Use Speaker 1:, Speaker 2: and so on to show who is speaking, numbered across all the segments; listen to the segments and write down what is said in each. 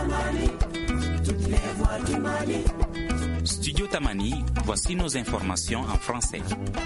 Speaker 1: Studio Tamani, voici nos informations en français.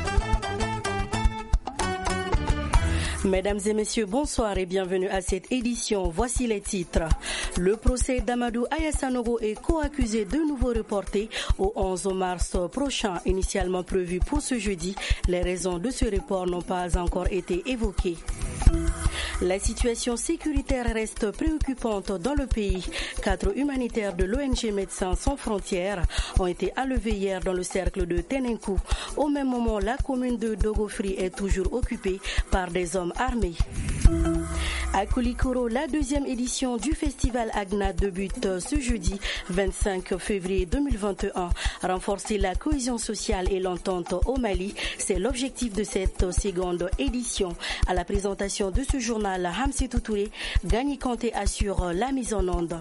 Speaker 2: Mesdames et messieurs, bonsoir et bienvenue à cette édition. Voici les titres. Le procès d'Amadou Aya Sanogo est co-accusé de nouveau reporté au 11 mars prochain, initialement prévu pour ce jeudi. Les raisons de ce report n'ont pas encore été évoquées. La situation sécuritaire reste préoccupante dans le pays. 4 humanitaires de l'ONG Médecins sans frontières ont été enlevés hier dans le cercle de Tenenkou. Au même moment, la commune de Dogofri est toujours occupée par des hommes armés. À Koulikoro, la deuxième édition du festival Agna débute ce jeudi 25 février 2021. Renforcer la cohésion sociale et l'entente au Mali, c'est l'objectif de cette seconde édition. À la présentation de ce journal, Hamsetou Touré, Gagny Kanté assure la mise en onde.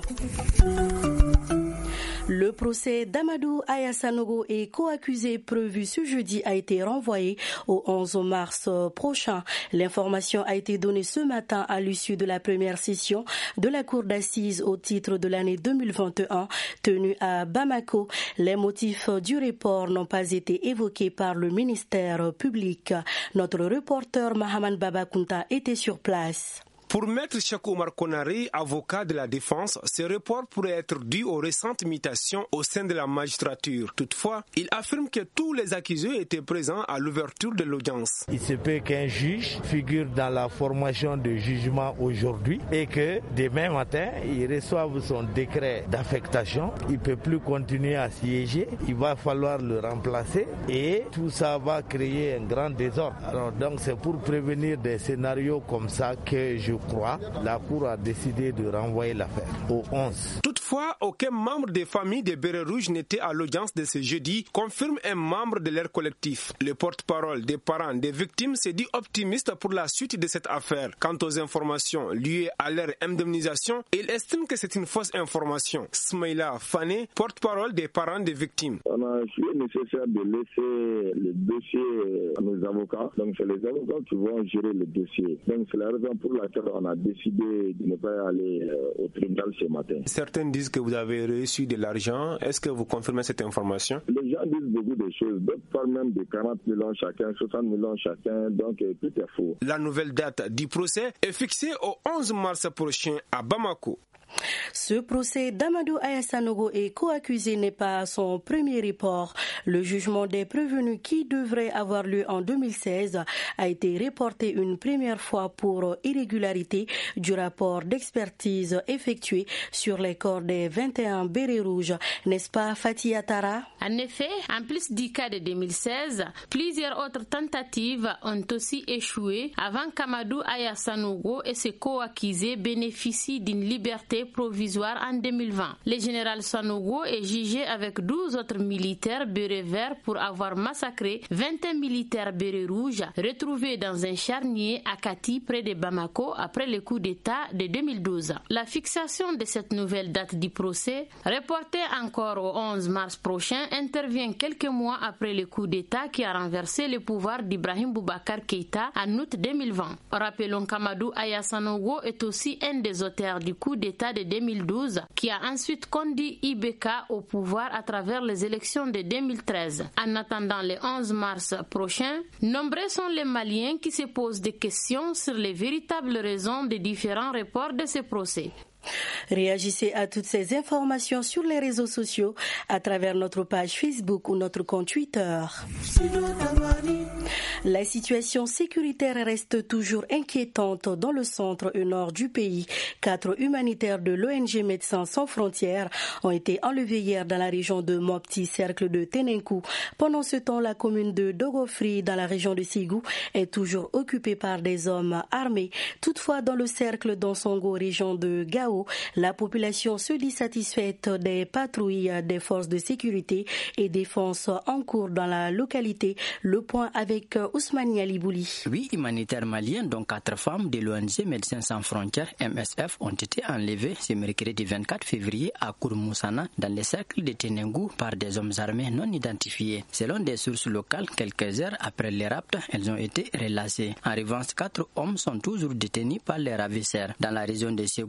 Speaker 2: Le procès d'Amadou Aya Sanogo est co-accusé prévu ce jeudi a été renvoyé au 11 mars prochain. L'information a été donnée ce matin à l'issue de la première session de la cour d'assises au titre de l'année 2021 tenue à Bamako. Les motifs du report n'ont pas été évoqués par le ministère public. Notre reporter Mahaman Babakunta était sur place.
Speaker 3: Pour Maître Cheikh Oumar Konaré, avocat de la défense, ce report pourrait être dû aux récentes mutations au sein de la magistrature. Toutefois, il affirme que tous les accusés étaient présents à l'ouverture de l'audience.
Speaker 4: Il se peut qu'un juge figure dans la formation de jugement aujourd'hui et que demain matin, il reçoive son décret d'affectation. Il ne peut plus continuer à siéger. Il va falloir le remplacer et tout ça va créer un grand désordre. Alors donc c'est pour prévenir des scénarios comme ça que je crois, la Cour a décidé de renvoyer l'affaire au 11.
Speaker 3: Toutefois, aucun membre des familles des Bérets Rouges n'était à l'audience de ce jeudi, confirme un membre de leur collectif. Le porte-parole des parents des victimes s'est dit optimiste pour la suite de cette affaire. Quant aux informations liées à leur indemnisation, il estime que c'est une fausse information. Smaïla Fane, porte-parole des parents des victimes.
Speaker 5: On a jugé nécessaire de laisser le dossier à nos avocats. Donc c'est les avocats qui vont gérer le dossier. Donc c'est la raison pour laquelle on a décidé de ne pas aller au tribunal ce matin.
Speaker 3: Certains disent que vous avez reçu de l'argent. Est-ce que vous confirmez cette information?
Speaker 5: Les gens disent beaucoup de choses. D'autres parlent même de 40 millions chacun, 60 millions chacun. Donc tout est faux.
Speaker 3: La nouvelle date du procès est fixée au 11 mars prochain à Bamako.
Speaker 2: Ce procès d'Amadou Aya Sanogo est co-accusé n'est pas son premier report. Le jugement des prévenus qui devrait avoir lieu en 2016 a été reporté une première fois pour irrégularité du rapport d'expertise effectué sur les corps des 21 bérets rouges. N'est-ce pas Fatia Tara?
Speaker 6: En effet, en plus du cas de 2016, plusieurs autres tentatives ont aussi échoué avant qu'Amadou Aya Sanogo et ses co-accusés bénéficient d'une liberté provisoire en 2020. Le général Sanogo est jugé avec 12 autres militaires bérets verts pour avoir massacré 21 militaires bérets rouges retrouvés dans un charnier à Kati près de Bamako après le coup d'État de 2012. La fixation de cette nouvelle date du procès, reportée encore au 11 mars prochain, intervient quelques mois après le coup d'État qui a renversé le pouvoir d'Ibrahim Boubacar Keïta en août 2020. Rappelons qu'Amadou Aya Sanogo est aussi un des auteurs du coup d'État de 2012 qui a ensuite conduit IBK au pouvoir à travers les élections de 2013. En attendant le 11 mars prochain, nombreux sont les Maliens qui se posent des questions sur les véritables raisons des différents reports de ce procès.
Speaker 2: Réagissez à toutes ces informations sur les réseaux sociaux à travers notre page Facebook ou notre compte Twitter. La situation sécuritaire reste toujours inquiétante dans le centre et nord du pays. 4 humanitaires de l'ONG Médecins sans frontières ont été enlevés hier dans la région de Mopti, cercle de Tenenkou. Pendant ce temps, la commune de Dogofri, dans la région de Ségou, est toujours occupée par des hommes armés. Toutefois, dans le cercle d'Ansongo, région de Gao, la population se dit satisfaite des patrouilles des forces de sécurité et défense en cours dans la localité. Le point avec Ousmane Yalibouli.
Speaker 7: 8 humanitaires maliens, dont 4 femmes de l'ONG Médecins sans frontières MSF, ont été enlevés ce mercredi 24 février à Kourmoussana, dans le cercle de Tenenkou, par des hommes armés non identifiés. Selon des sources locales, quelques heures après les rapts, elles ont été relâchées. En revanche, 4 hommes sont toujours détenus par les ravisseurs. Dans la région de Ségou, la situation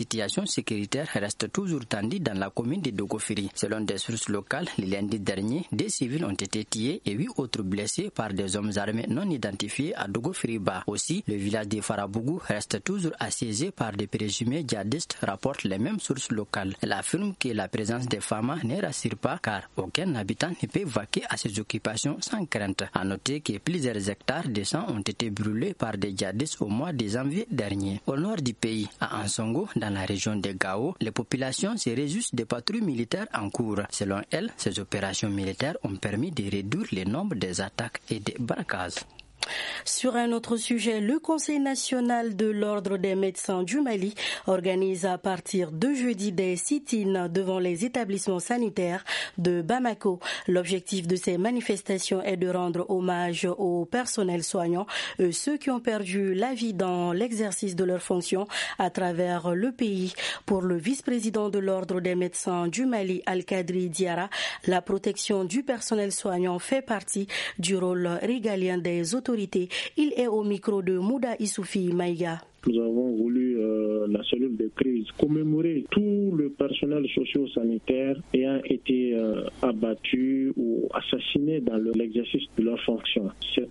Speaker 7: situation sécuritaire reste toujours tendue dans la commune de Dogofiri. Selon des sources locales, le lundi dernier, des civils ont été tués et 8 autres blessés par des hommes armés non identifiés à Dogofiri-Ba. Aussi, le village de Farabougou reste toujours assiégé par des présumés djihadistes, rapportent les mêmes sources locales. Elle affirme que la présence des FAMA ne rassure pas car aucun habitant ne peut vaquer à ses occupations sans crainte. À noter que plusieurs hectares de sang ont été brûlés par des djihadistes au mois de janvier dernier. Au nord du pays, à Ansongo, dans la région de Gao, les populations se réjouissent des patrouilles militaires en cours. Selon elles, ces opérations militaires ont permis de réduire le nombre des attaques et des braquages.
Speaker 2: Sur un autre sujet, le Conseil national de l'Ordre des médecins du Mali organise à partir de jeudi des sit-ins devant les établissements sanitaires de Bamako. L'objectif de ces manifestations est de rendre hommage au personnel soignant, ceux qui ont perdu la vie dans l'exercice de leurs fonctions à travers le pays. Pour le vice-président de l'Ordre des médecins du Mali, Al-Kadri Diara, la protection du personnel soignant fait partie du rôle régalien des autorités. Il est au micro de Mouda Issoufi Maïga.
Speaker 8: Nous avons voulu, la cellule de crise, commémorer tout le personnel socio-sanitaire ayant été abattu ou assassiné dans l'exercice de leurs fonctions. Cette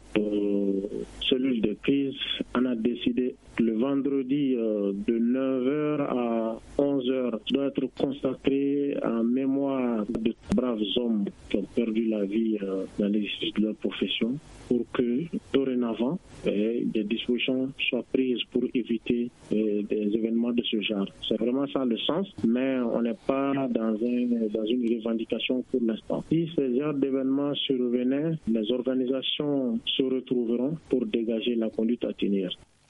Speaker 8: cellule de crise en a décidé le vendredi de 9h à 11h doit être consacré en mémoire de braves hommes qui ont perdu la vie dans l'exercice de leur profession, pour que dorénavant des dispositions soient prises pour éviter des événements de ce genre. C'est vraiment ça le sens, mais on n'est pas dans une revendication pour l'instant. Si ce genre d'événements survenaient, les organisations se retrouveront pour dégager la conduite à tenir.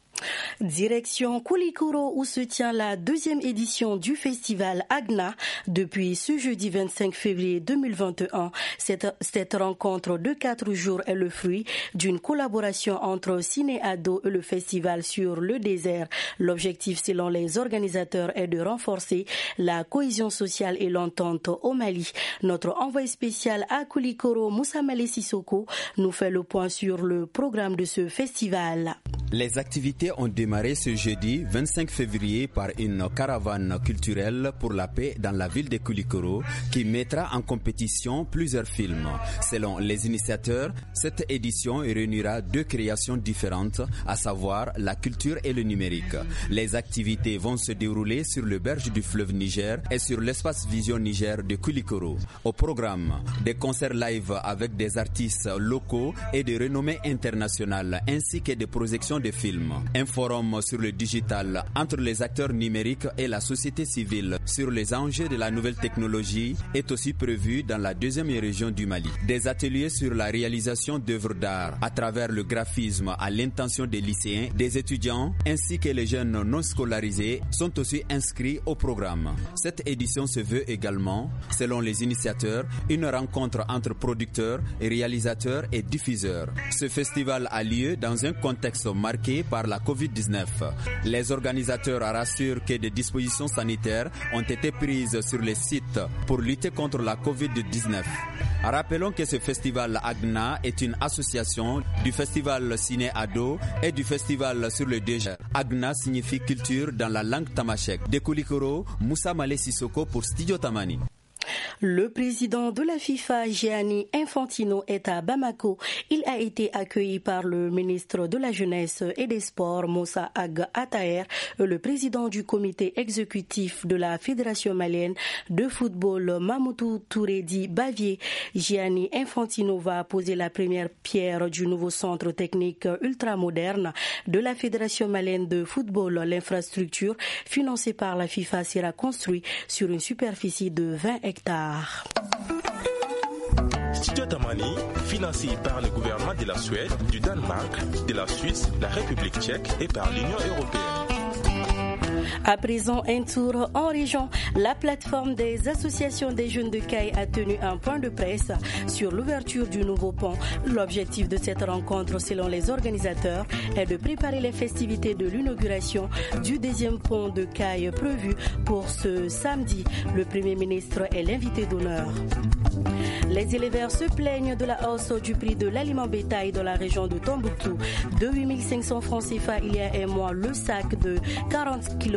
Speaker 2: Direction Koulikoro où se tient la 2e édition du festival Agna depuis ce jeudi 25 février 2021. Cette rencontre de 4 jours est le fruit d'une collaboration entre Ciné Ado et le festival sur le désert. L'objectif selon les organisateurs est de renforcer la cohésion sociale et l'entente au Mali. Notre envoyé spécial à Koulikoro, Moussa Malé Sissoko, nous fait le point sur le programme de ce festival.
Speaker 9: Les activités ont démarré ce jeudi 25 février par une caravane culturelle pour la paix dans la ville de Koulikoro qui mettra en compétition plusieurs films. Selon les initiateurs, cette édition réunira 2 créations différentes, à savoir la culture et le numérique. Les activités vont se dérouler sur le berge du fleuve Niger et sur l'espace Vision Niger de Koulikoro. Au programme, des concerts live avec des artistes locaux et de renommée internationale ainsi que des projections de films. Un forum sur le digital entre les acteurs numériques et la société civile sur les enjeux de la nouvelle technologie est aussi prévu dans la 2e région du Mali. Des ateliers sur la réalisation d'œuvres d'art à travers le graphisme à l'intention des lycéens, des étudiants ainsi que les jeunes non scolarisés sont aussi inscrits au programme. Cette édition se veut également, selon les initiateurs, une rencontre entre producteurs, réalisateurs et diffuseurs. Ce festival a lieu dans un contexte marqué par la Covid-19. Les organisateurs rassurent que des dispositions sanitaires ont été prises sur les sites pour lutter contre la Covid-19. Rappelons que ce festival Agna est une association du festival Ciné Ado et du festival sur le désert. Agna signifie culture dans la langue tamashek. De Koulikoro, Moussa Malé Sissoko pour Studio Tamani.
Speaker 2: Le président de la FIFA, Gianni Infantino, est à Bamako. Il a été accueilli par le ministre de la Jeunesse et des Sports, Moussa Ag Ataher, et le président du comité exécutif de la Fédération malienne de football, Mamoutou Touredi Bavier. Gianni Infantino va poser la première pierre du nouveau centre technique ultramoderne de la Fédération malienne de football. L'infrastructure financée par la FIFA sera construite sur une superficie de 20 hectares.
Speaker 10: Studio Tamani, financé par le gouvernement de la Suède, du Danemark, de la Suisse, la République tchèque et par l'Union européenne.
Speaker 2: À présent, un tour en région. La plateforme des associations des jeunes de Caille a tenu un point de presse sur l'ouverture du nouveau pont. L'objectif de cette rencontre, selon les organisateurs, est de préparer les festivités de l'inauguration du 2e pont de Caille prévu pour ce samedi. Le Premier ministre est l'invité d'honneur. Les éleveurs se plaignent de la hausse du prix de l'aliment bétail dans la région de Tombouctou. De 8 500 francs CFA il y a un mois, le sac de 40 kg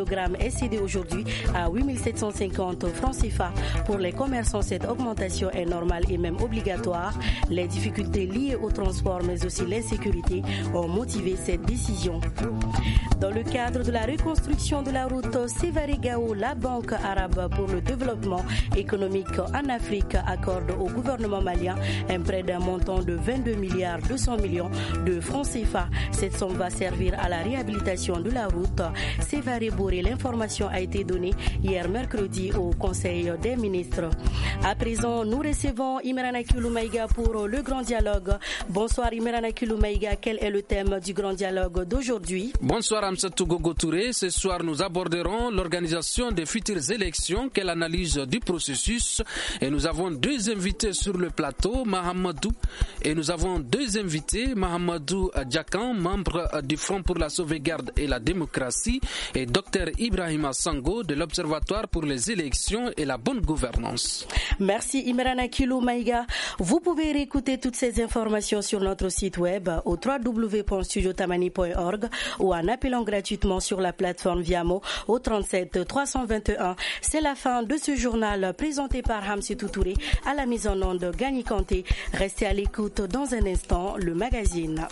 Speaker 2: kg est cédé aujourd'hui à 8 750 francs CFA. Pour les commerçants, cette augmentation est normale et même obligatoire. Les difficultés liées au transport mais aussi l'insécurité ont motivé cette décision. Dans le cadre de la reconstruction de la route Sévaré-Gao, la Banque arabe pour le développement économique en Afrique accorde au gouvernement malien un prêt d'un montant de 22 milliards 200 millions de francs CFA. Cette somme va servir à la réhabilitation de la route Sévaré-Boré. L'information a été donnée hier mercredi au Conseil des ministres. À présent, nous recevons Imrana Kiloumaïga pour le grand dialogue. Bonsoir Imrana Kiloumaïga, quel est le thème du grand dialogue d'aujourd'hui?
Speaker 11: Bonsoir Amsatou Gogo Touré. Ce soir, nous aborderons l'organisation des futures élections, quelle analyse du processus. Et nous avons deux invités sur le plateau, Mahamadou. Et nous avons deux invités, Mahamadou Djakan, membre du Front pour la sauvegarde et la démocratie, et Dr Ibrahima Sango de l'Observatoire pour les élections et la bonne gouvernance.
Speaker 2: Merci Imrana Kiloumaïga. Vous pouvez réécouter toutes ces informations sur notre site web au www.studiotamani.org ou en appelant gratuitement sur la plateforme Viamo au 37 321. C'est la fin de ce journal présenté par Hamsitou Touré à la mise en onde Gani Kanté. Restez à l'écoute dans un instant, le magazine.